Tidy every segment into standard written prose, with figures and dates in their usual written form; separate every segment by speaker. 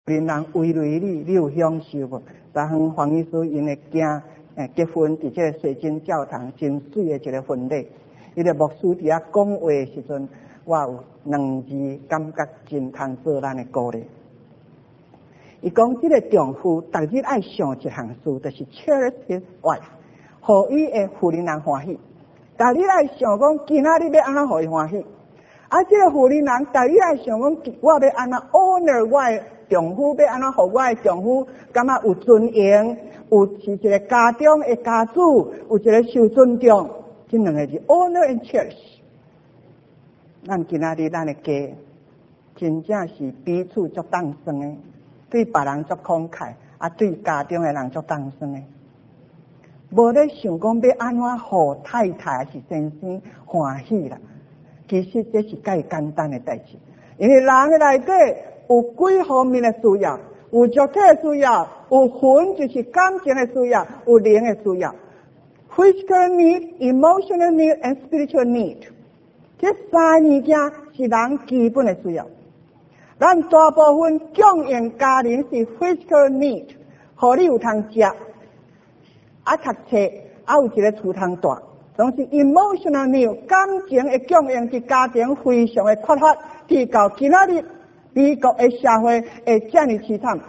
Speaker 1: 人围累你，你有享受无？昨昏黄医师因的囝结婚，伫这个水晶教堂真水的一个婚礼，伊个牧师伫遐讲话的时阵，我有2字感觉真通做咱的鼓励。伊讲这个丈夫逐日爱想一项事，就是 cherish his wife， 互伊的妇人人欢喜。逐日爱想讲今仔日要安怎互伊欢喜。这个妇人人逐日爱想讲我要安怎 honor 我的丈夫，要安怎互我的丈夫感觉有尊严，是一个家中的家主，有一个受尊重。这2个字 honor and cherish。咱今仔日咱的家，真正是彼此足当算的，对别人足慷慨，对家中的人足当算的。无咧想讲要安怎互太太是先生欢喜啦。其实这是介简单的代志，因为人的内底有几方面的需要，有肉体的需要，有魂就是感情的需要，有灵的需要。Physical need, emotional need, and spiritual need， 这3物件是人基本的需要。咱大部分供应家庭是 physical need， 互你有通食，读册，有一个厝通住。拢是 emotional need， 感情的供应是家庭非常的缺乏，提到今仔日美国的社会会这么凄惨。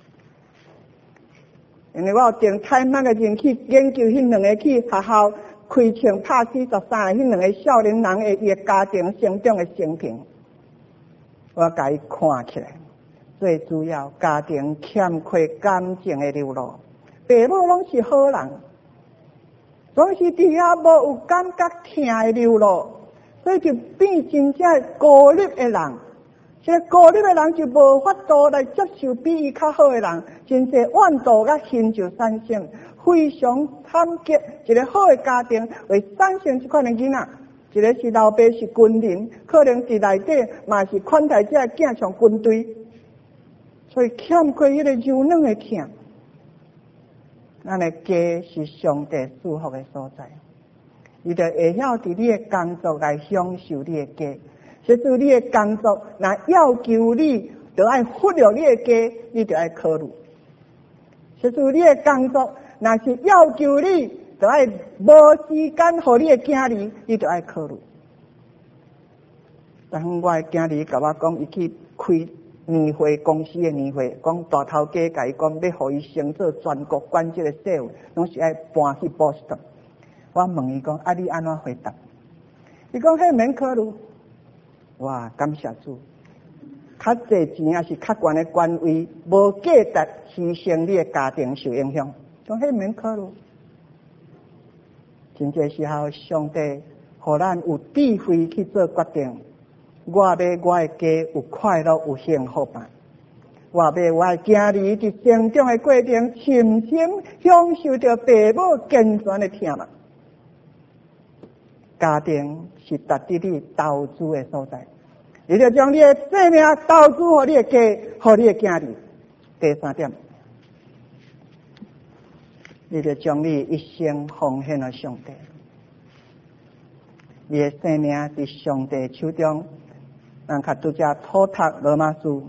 Speaker 1: 因为我有定太慢的人去研究迄2个去学校开枪拍43个迄2个少年人的伊的家庭成长的生平，我甲伊看起来，最主要家庭欠缺感情的流露，父母拢是好人。总是伫遐无有感觉疼的流露，所以就变真正孤立的人。这个孤立的人就无法度来接受比伊较好的人，真侪怨妒甲恨就产生，非常惨结。一个好的家庭会产生这款的囡仔，一个是老爸是军人，可能伫内底嘛是款待这囝像军队，所以欠缺迄个柔软的疼。咱的家是上帝祝福的所在，你就会晓伫你的工作来享受你的家。其实你的工作若要求你，就要忽略你的家，你就要考虑。其实你的工作若是要求你，就要无时间互你的囝儿，你就要考虑。但我的囝儿甲我讲，伊去开年会公司的年会，讲大头家甲伊讲，要互伊升做全国管这个社会，拢是爱搬去波士顿。我问伊讲，你安怎回答？伊讲，迄免考虑。哇，感谢主！较侪钱也是较悬的官位，无价值牺牲你的家庭受影响。讲迄免考虑。真侪时候，上帝互咱有智慧去做决定。我要我的家有快乐有幸福吧，我要我的囝儿伫成长的过程深深享受着父母健全的疼吧。家庭是值得你投资的所在，你就将你的生命投资给你的家，给你的囝儿。第3点，你就将你一生奉献给上帝，你的生命伫上帝手中。咱较拄则讨读罗马书，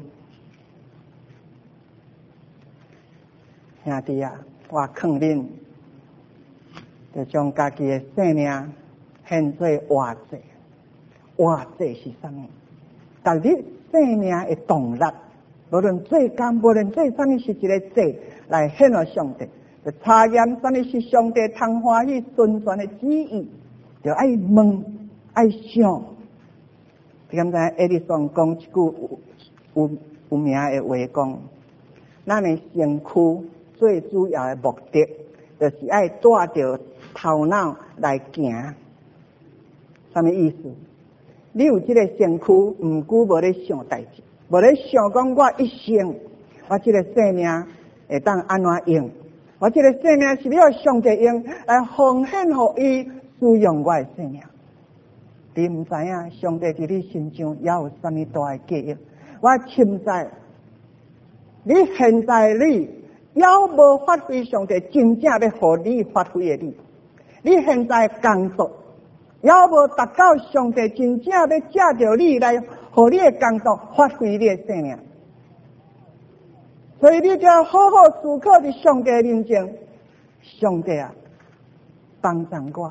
Speaker 1: 兄弟啊，我劝恁，就将家己的生命献做活祭。活祭是啥物？但你生命的动力，无论做工，无论做啥物，是一个祭来献给上帝。就查验啥物是上帝通欢喜顺全的旨意，就爱问，爱想。你敢知爱迪生讲一句有名的话，讲咱的身躯最主要的目的，就是爱带着头脑来行。什么意思？你有这个身躯，毋久无咧想代志，无咧想讲我一生，我这个生命会当安怎用？我这个生命是要上帝用来奉献给伊，使用我的生命。你唔知影，上帝伫你身上也有什么大的计划。我深知，你现在也无发挥上帝真正要互你发挥的你。你现在工作也无达到上帝真正要借着你来互你的工作发挥你的生命。 所以你就要好好思考伫上帝面前，上帝啊，帮助我，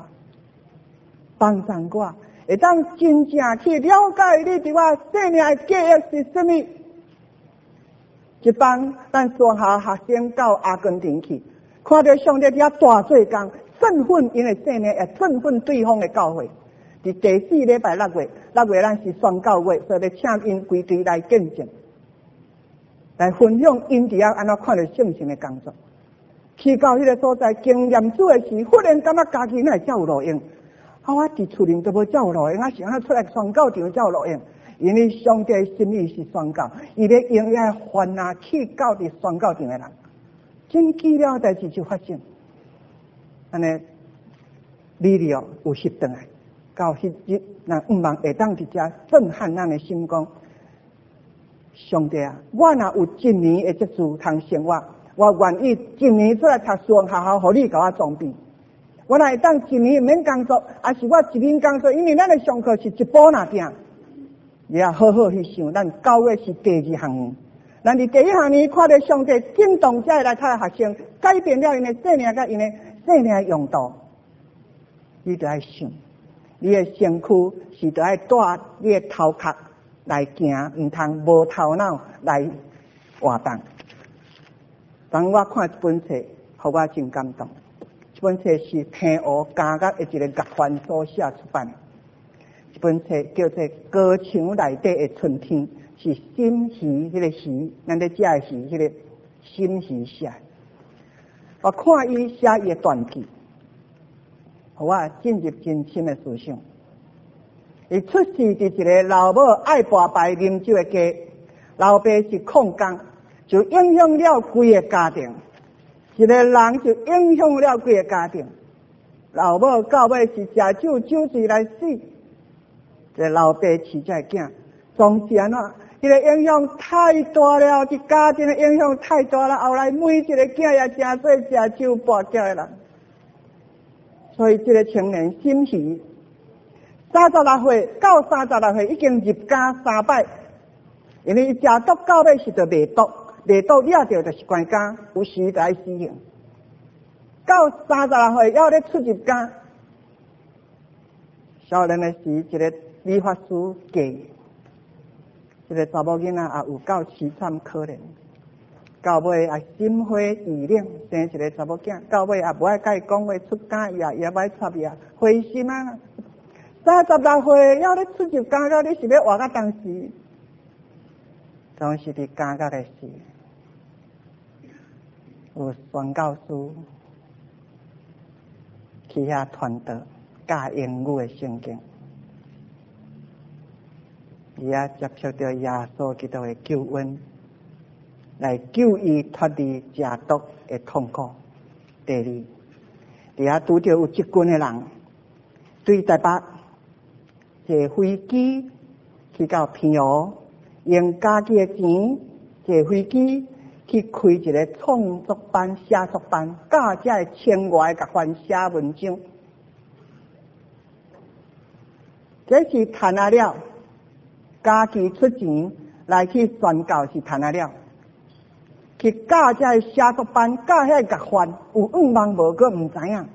Speaker 1: 会当真正去了解你伫我生命的计划是什么。一帮咱山下学生到阿根廷去，看到上帝伫遐大做工，振奋因的生命，也振奋对方的教会。伫第4礼拜6月咱是宣教月，所以要请因规队来见证，来分享因伫遐安怎看到圣神的工作。去到迄个所在经验主的时，忽然感觉家己哪会遮有路用？我伫厝里都无遮有路用，是安怎出来宣教场遮有路用？因为上帝心意是宣教，伊咧用遐烦恼去到伫宣教场的人，真奇妙代志就发生。安尼，力量有翕转来，到迄日，咱毋茫会当伫遮震撼咱的心光。上帝啊，我若有一年的这次通生活，我愿意一年出来读书学校，互你甲我装备。我若会当一年免工作，还是我一年工作，因为咱的上课是一步那定。你要好好去想，咱9月是第2学年，咱伫第1学年看到上帝震动遮来读的学生，改变了因的生命甲因的生命的用途。你就要想，你的身躯是就要带你的头壳来行，唔通无头脑来活动。当我看一本册，互我真感动。这本册是天湖家乐的一个乐团所写出版的。这本册叫做《歌场内底的春天》，是心鱼迄个鱼，咱咧食的鱼，迄个心鱼写。我看伊写伊的传记，互我进入真深的思想。伊出世伫一个老母爱跋牌啉酒的家，老爸是矿工，就影响了规个家庭。一个人就影响了规个家庭。老母到尾是食酒酒醉来死。这老爸饲这囝，总是安怎？这个影响太大了，这家庭的影响太大了。后来每一个囝也真做食酒跋筊的人，所以这个青年心虚。36岁到36岁已经入家3摆，因为伊食毒到尾是着卖毒，卖毒惹着就是关家，有时就爱死刑。到36岁要咧出入家，少年的时一个理发师嫁，这个查某囡仔也有够凄惨可怜，到尾也心灰意冷，生一个查某囝，到尾也无爱甲伊讲话，出家伊也无爱插伊，灰心啊！36岁要咧出入家教，你是要活到当时，当时伫家教的时，有宣教师去遐传道教英语的圣经。伊也接受到耶稣基督的救恩，来救伊脱离食毒的痛苦。第二，伫遐拄着有一群的人对台北坐飞机去到平湖，用家己的钱坐飞机去开一个创作班、写作班，教遮的千外甲翻写文章。这是赚啊了。家己出钱来去宣教是赚啊了，去教这个写作班，教遐乐团有忙无个唔知影，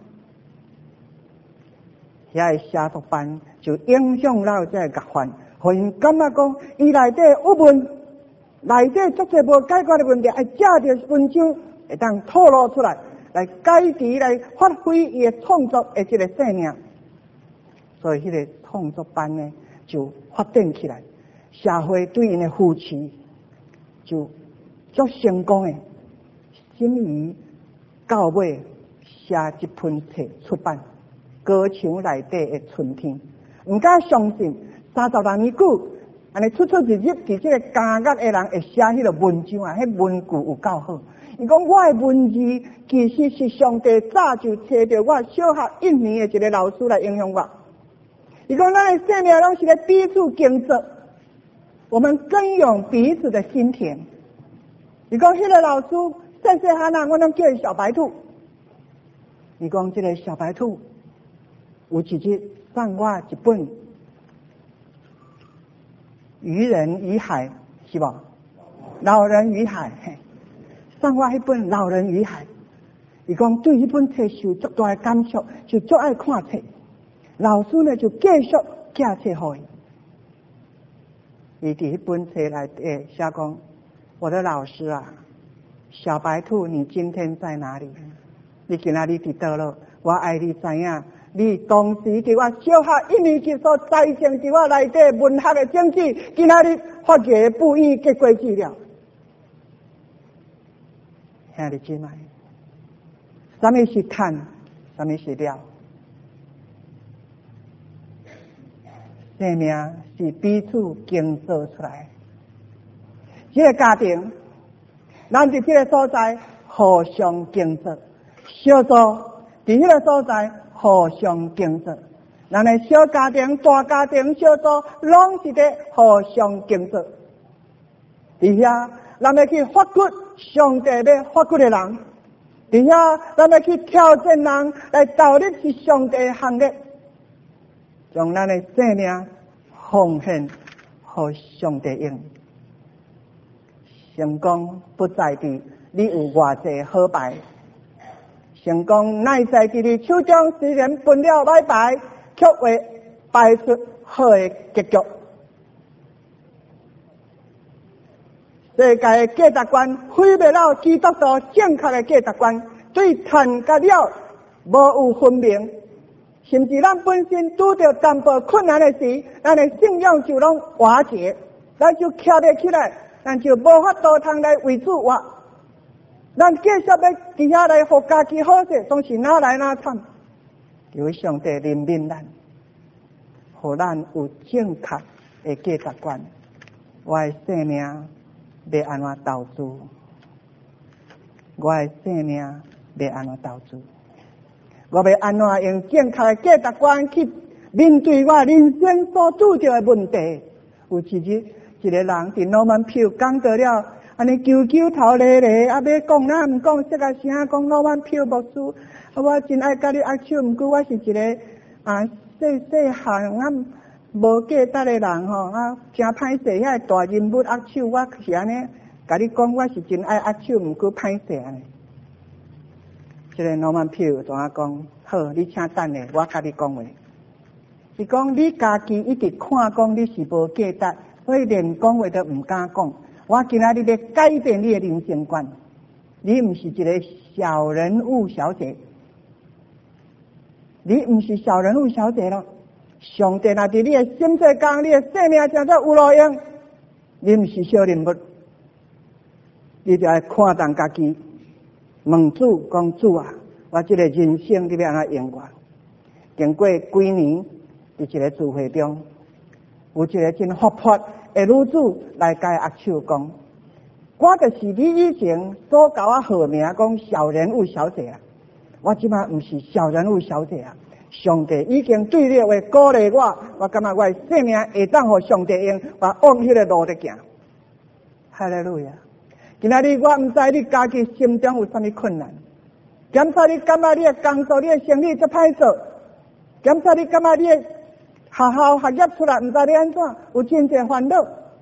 Speaker 1: 遐个写作班就影响了这个乐团，互因感觉讲伊内底有问，内底足侪无解决的问题，爱借着文章会当透露出来，来改持来发挥伊的创作的这个生命，所以迄个创作班呢就发展起来。社会对因的扶持就足成功的，心仪到尾写一本册出版《歌场内底的春天》，唔敢相信36年久，安尼出入伫这个家乐的人会写迄个文章啊，迄文句有够好。伊讲我的文字其实是上帝早就找着我小学1年的一个老师来影响我。伊讲咱的生命拢是咧彼此竞争。我们更有彼此的心田。你讲迄个老师细细汉啊，我拢叫伊小白兔。你讲这个小白兔，有一日送我一本《渔人与海》，是吧？老人与海， 送我迄本《老人与海》，伊讲对迄本册受足大的感触，就足爱看册。老师呢就继续寄册互伊。伊伫迄本册内底写讲：我的老师啊，小白兔，你今天在哪里？你今仔日伫倒落？我爱你知影，你当时伫我小学1年级所栽种伫我内底文学的种子，今仔日发芽不已结果子了。兄弟姊妹，什么是碳？什么是料？生命是彼此建造出来。这个家庭，咱伫这个所在互相建造，小组伫迄个所在互相建造。咱的小家庭、大家庭、小组，拢是伫互相建造。伫遐，咱要去发掘上帝要发掘的人；伫遐，咱要去挑战人来投入去上帝的行列，将咱的生命奉献给上帝用。成功不在于你有偌济好牌，成功乃在于你手中虽然分了歹牌，却会摆出好的结局。世界的价值观毁灭了基督徒正确的价值观，对赚甲了无有分明，甚至咱本身拄着淡薄困难的时，咱的信仰就拢瓦解，咱就站不起来，咱就无法度通来为主活。咱继续要伫遐来互家己好势，总是哪来哪惨。求上帝怜悯咱，互咱有正确的价值观。我的生命要安怎投资？我的生命要安怎投资？我要安怎用正确的价值观去面对我人生所拄着的问题？有一日，一个人伫罗曼票讲到了，安尼揪揪头咧咧，要讲哪唔讲，这个声讲罗曼票牧师，我真爱甲你握手，毋过我是一个细汉无价值的人吼，真歹势，遐大人物握手，我是安尼甲你讲，我是真爱握手，毋过歹势安尼。这个罗曼票同我讲，好，你请等下，我甲你讲话。是讲你家己一直看讲你是无价值，所以连讲话都唔敢讲。我今仔日要改变你的人生观，你唔是一个小人物小姐，你唔是小人物小姐咯。上帝若伫你的心世间，你的生命真正有路用，你唔是小人物，你就要看重家己。问主讲主啊，我这个人生你要安怎用我？经过几年，伫一个聚会中，有一个真活泼的女子来甲握手讲，我就是你以前所甲我号名讲小人物小姐啊，我即摆毋是小人物小姐啊。上帝已经对你的话鼓励我感觉我的生命会当互上帝用，我往迄个路伫行。哈利路亚！今仔日我毋知你家己心中有啥物困难，检查你感觉你的工作、你的生意足歹做，检查你感觉你的学业出来毋知你安怎，有真侪烦恼，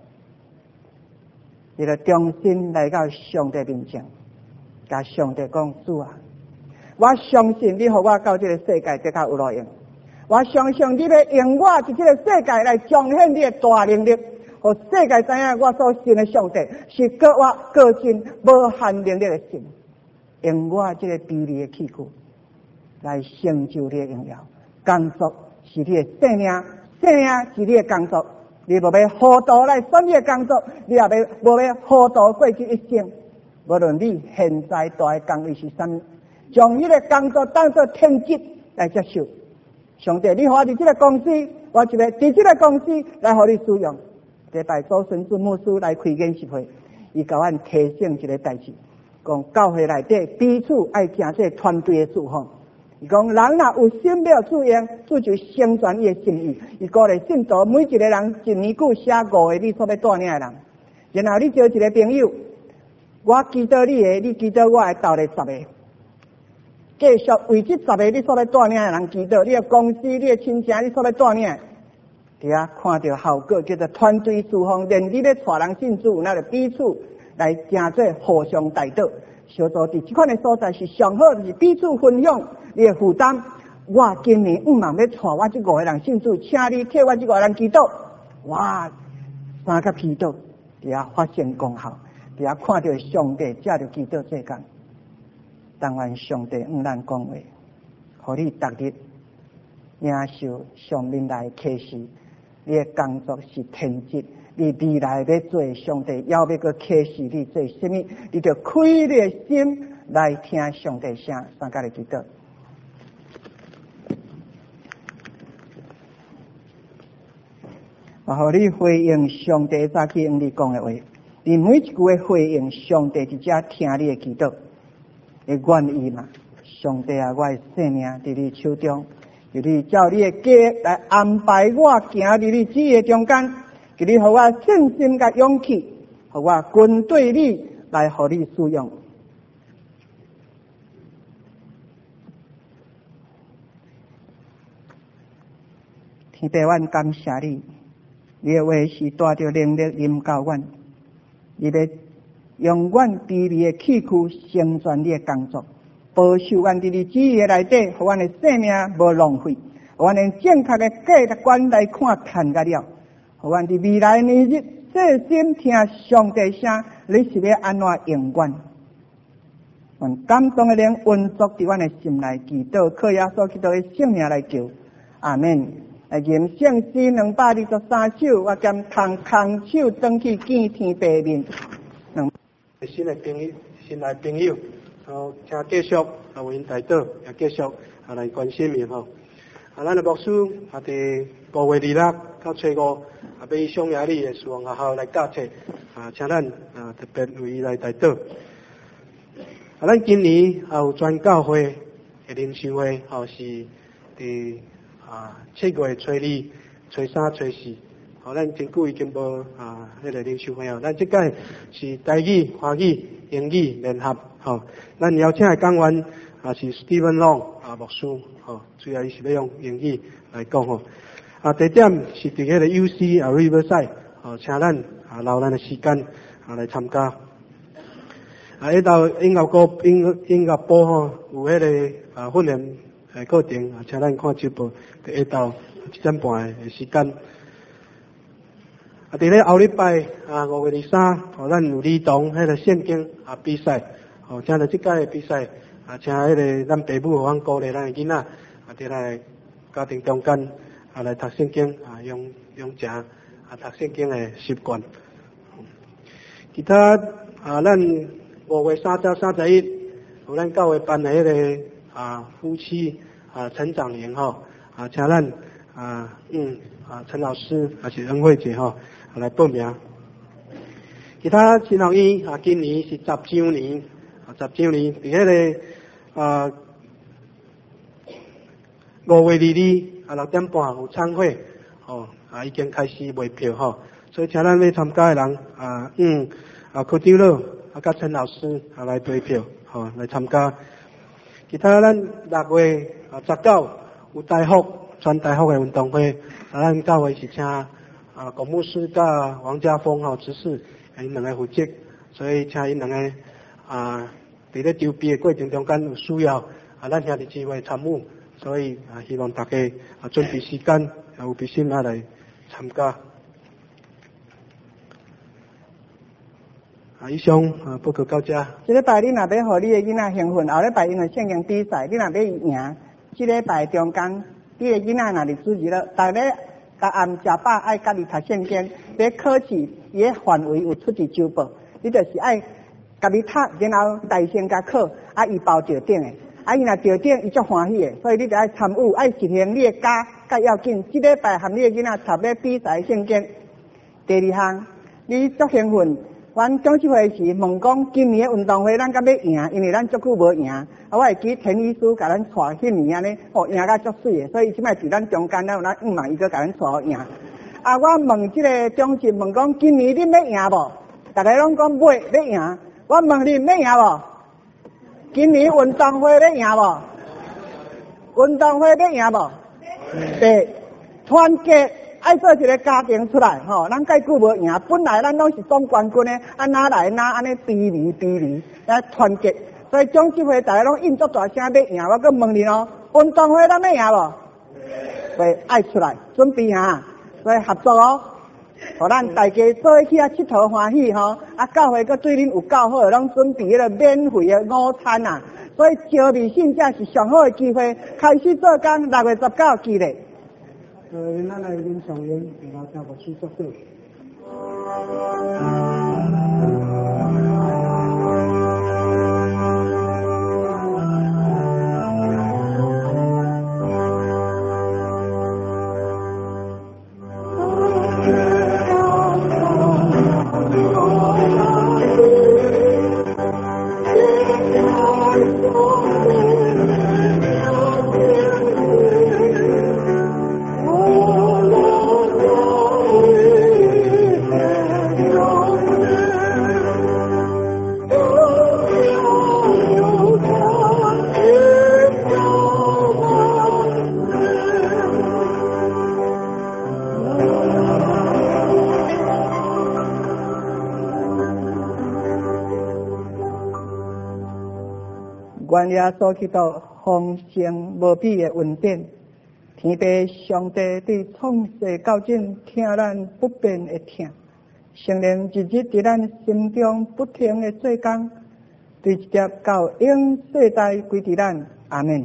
Speaker 1: 你就重新来到上帝面前，甲上帝讲主啊！我相信你，互我到这个世界得较有路用。我相信你要用我伫这个世界来彰显你的大能力，互世界知影我所信的上帝是给我个真无限能力的神。用我这个卑微的器具来成就你的荣耀。工作是你的生命，生命是你的工作。你无要糊涂来选你的工作，你也无要糊涂过去一生。无论你现在大的工位是啥物。将迄个工作当作天职来接受，上帝，你互我伫这个公司，我就要伫这个公司来互你使用。礼拜周孙子牧师来开研习会，伊甲阮提醒一个代志，讲教会内底彼此爱行这团队的事奉。伊讲人若有心要主用，主就成全伊的心意。伊鼓励信徒每一个人一年久写5个你所要带领的人，然后你交一个朋友，我记得你的，你记得我的，斗来10个。继续为这10个你所要带领的人祈祷，你的公司、你的亲戚，你所要带领的，伫遐看到效果，叫做团队侍奉，连你咧带人信主，那就彼此来成做互相带导。小组伫即款的所在是上好，就是彼此分享你的负担。我今年5万要带我这5个人信主，请你替我这5个人祈祷。哇，3个祈祷伫遐发现功效，伫遐看到上帝借着祈祷做工。但愿上帝咱讲话，互你逐日领受上面来的启示。你的工作是天职，你未来要做上帝要个启示你做什么，你就开你的心来听上帝声。3个的祈祷。互你回应上帝早起用你讲的话，你每一句的回应，上帝直接听你的祈祷，会愿意嘛？上帝啊，我的生命伫你手中，求你照你的计来安排我行伫你旨意的中间，求你互我信心甲勇气，互我跟对你来，互你使用。天父，阮感谢你。你的话是带着能力临到阮，你要用阮伫你的器躯成全你的工作，保守阮伫你旨意的内底，互阮的生命无浪费，互阮用正确的价值观来看看甲了，互阮伫未来年日细心听上帝声，你是要安怎用阮？阮感动的灵运作伫阮的心内，祈祷靠耶稣基督的圣名来求，阿门。来吟圣诗223首，我兼通空手转去见天父面。
Speaker 2: 新来朋友，请继续为因代祷，也继续来关心面吼。咱的牧师伫5月26到初5要上野里的事奉学校来教册，请咱特别为伊来代祷。咱今年有全教会的灵修会，是伫7月初2、初3、初4，咱真久已经无迄个灵修会咱这届是台语、华语、英语联合，咱邀请的讲员是 Steven Long 牧师，主要伊是要用英语来讲地点是伫迄个 UC Riverside，请咱留咱的时间来参加。迄道音乐部有迄个训练课程，请咱看直播，伫下昼1点半的时间。伫咧后礼拜5月23，咱有儿童迄个圣经比赛，请到即届的比赛，请迄个咱父母互阮鼓励咱的囡仔，伫咱家庭中间来读圣经，养成读圣经的习惯。其他咱5月30、31，有咱教会办的迄个夫妻成长营请咱陈老师还是恩惠姐来报名。其他新学院今年是10周年，10周年伫迄个5月22 6点半有餐会，已经开始卖票所以请咱要参加的人科长老甲陈老师来买票来参加。其他咱6月19有台福全台福的运动会，咱教会是请龚牧师甲王家峰执事因两个负责，所以请因两个伫咧筹备的过程中间有需要咱兄弟姊妹参与，所以希望大家准备时间有必心来参加。以上报告到这。
Speaker 1: 这礼拜你若要互你的囡仔兴奋，后礼拜因为圣经比赛，你若要赢，这礼拜中间，你的囡仔若是主日了，逐日甲暗食饱爱家己读圣经，要考试伊的范围有出伫周报，你就是爱家己读，然后大声甲考，伊包着顶的，伊若着顶，伊足欢喜的，所以你就爱参与，爱实行你的家，较要紧。这礼拜和你的囡仔读咧比赛圣经。第2项，你足兴奋。阮董事会是问讲，今年的运动会咱敢要赢，因为咱足久无赢。我会记田医师甲咱带迄年安尼，赢甲足水的，所以即摆伫咱中间咱5万，伊搁甲咱带赢。我问即个董事问讲，今年恁要赢无？大家拢讲袂要赢。我问恁要赢无？今年运动会要赢无？运动会要赢无？对，团结爱做一个家庭出来吼，咱介久无赢，本来咱拢是总冠军的，哪来安尼卑微，来团结。所以总集会大家拢应足大声要赢，我搁问你咯，运动会咱要赢无？会爱出来，准备啊，所以合作哦，互咱大家做起啊佚佗欢喜吼，教会搁对恁有够好，拢准备迄个免费的午餐啊，所以招未信者是上好的机会，开始做工6月19记咧。咱来领上演，然后再把书作对。愿耶稣基督丰盛无比的恩典，天父上帝对创世到今听咱不变的听，圣灵日日伫咱心中不停的做工，对一直到永世代归伫咱，阿们。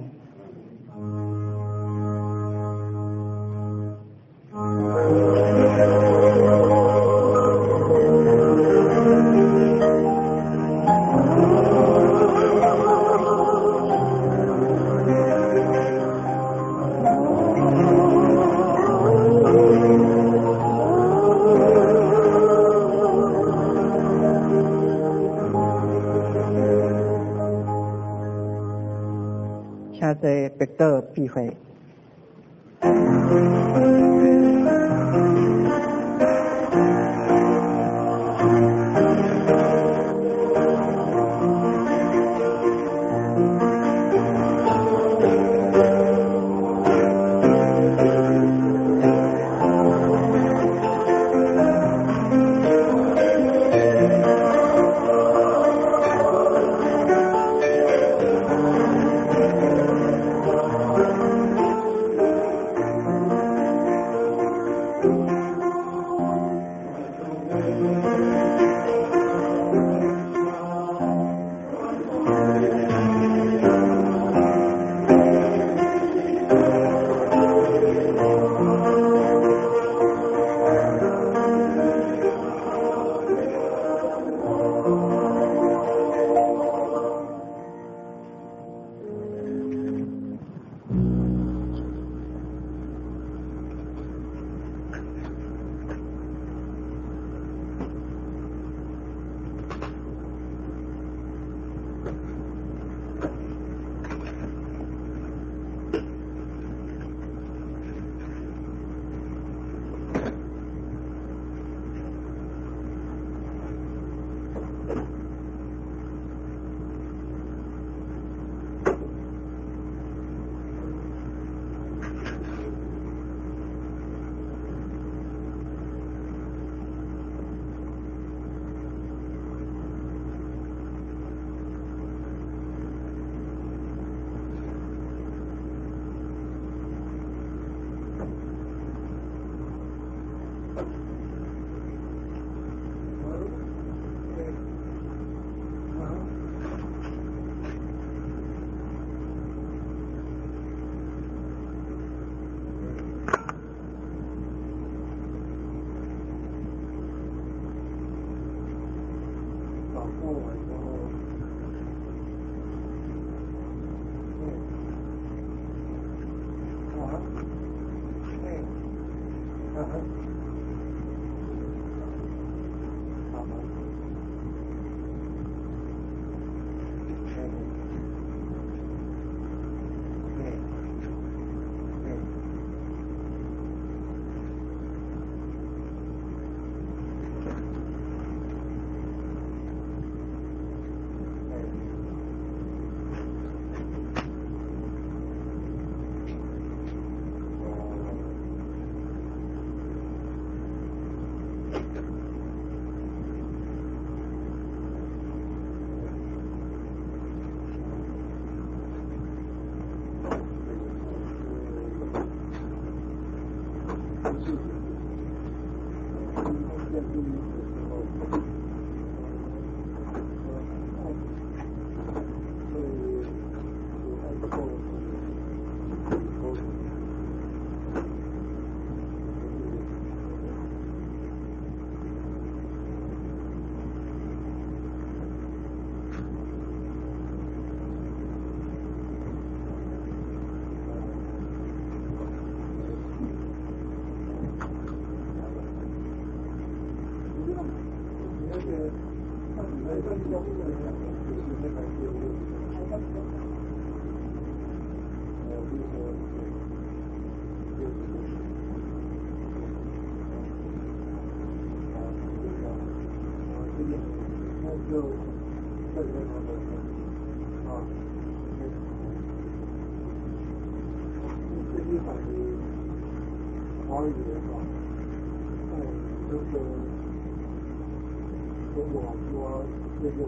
Speaker 1: 请坐白岛闭会。 华语的话，就是跟我说这个